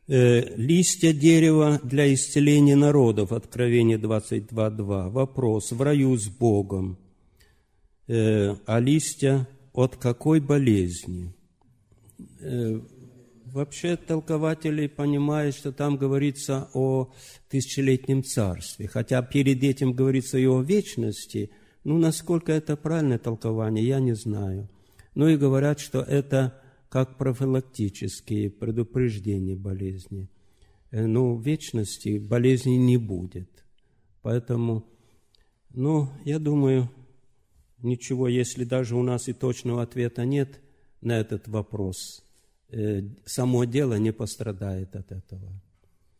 Листья дерева для исцеления народов, Откровение 22:2. Вопрос: в раю с Богом, а листья от какой болезни? Вообще толкователи понимают, что там говорится о тысячелетнем царстве, хотя перед этим говорится и о вечности. Насколько это правильное толкование, я не знаю. И говорят, что это как профилактические предупреждения болезни. В вечности болезни не будет. Поэтому, я думаю, ничего, если даже у нас и точного ответа нет на этот вопрос, само дело не пострадает от этого.